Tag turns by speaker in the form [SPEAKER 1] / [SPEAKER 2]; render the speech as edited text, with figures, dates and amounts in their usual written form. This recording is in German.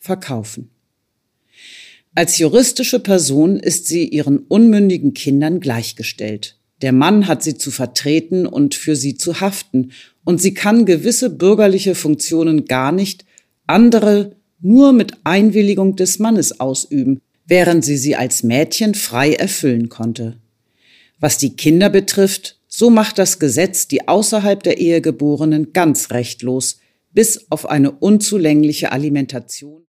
[SPEAKER 1] verkaufen. Als juristische Person ist sie ihren unmündigen Kindern gleichgestellt. Der Mann hat sie zu vertreten und für sie zu haften, und sie kann gewisse bürgerliche Funktionen gar nicht, andere nur mit Einwilligung des Mannes ausüben, während sie als Mädchen frei erfüllen konnte. Was die Kinder betrifft, so macht das Gesetz die außerhalb der Ehe Geborenen ganz rechtlos, bis auf eine unzulängliche Alimentation.